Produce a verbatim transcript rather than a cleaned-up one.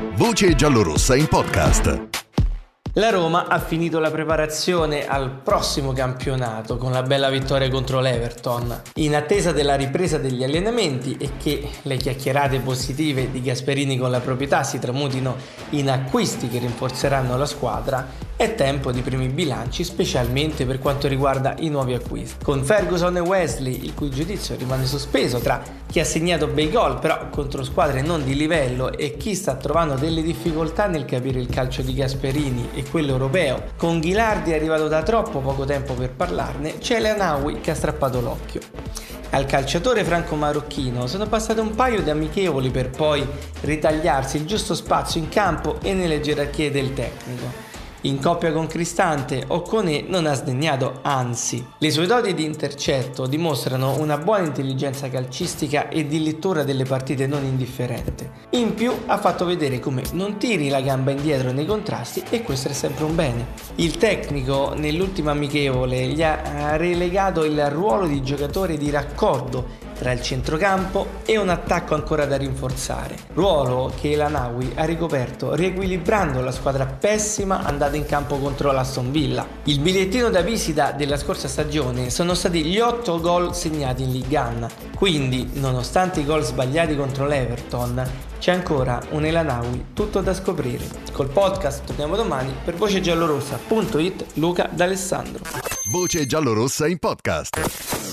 Voce giallorossa in podcast. La Roma ha finito la preparazione al prossimo campionato con la bella vittoria contro l'Everton. In attesa della ripresa degli allenamenti e che le chiacchierate positive di Gasperini con la proprietà si tramutino in acquisti che rinforzeranno la squadra, è tempo di primi bilanci, specialmente per quanto riguarda i nuovi acquisti. Con Ferguson e Wesley, il cui giudizio rimane sospeso tra chi ha segnato bei gol però contro squadre non di livello e chi sta trovando delle difficoltà nel capire il calcio di Gasperini e quello europeo, con Ghilardi arrivato da troppo poco tempo per parlarne, c'è El Ainaoui che ha strappato l'occhio. Al calciatore franco-marocchino sono passate un paio di amichevoli per poi ritagliarsi il giusto spazio in campo e nelle gerarchie del tecnico. In coppia con Cristante, Okone non ha sdegnato, anzi. Le sue doti di intercetto dimostrano una buona intelligenza calcistica e di lettura delle partite non indifferente. In più ha fatto vedere come non tiri la gamba indietro nei contrasti e questo è sempre un bene. Il tecnico nell'ultima amichevole gli ha relegato il ruolo di giocatore di raccordo tra il centrocampo e un attacco ancora da rinforzare, ruolo che El Ainaoui ha ricoperto riequilibrando la squadra pessima andata in campo contro l'Aston Villa. Il bigliettino da visita della scorsa stagione sono stati gli otto gol segnati in Ligue uno, quindi nonostante i gol sbagliati contro l'Everton c'è ancora un El Ainaoui tutto da scoprire. Col podcast torniamo domani. Per voce giallorossa punto it, Luca D'Alessandro. Voce giallorossa in podcast.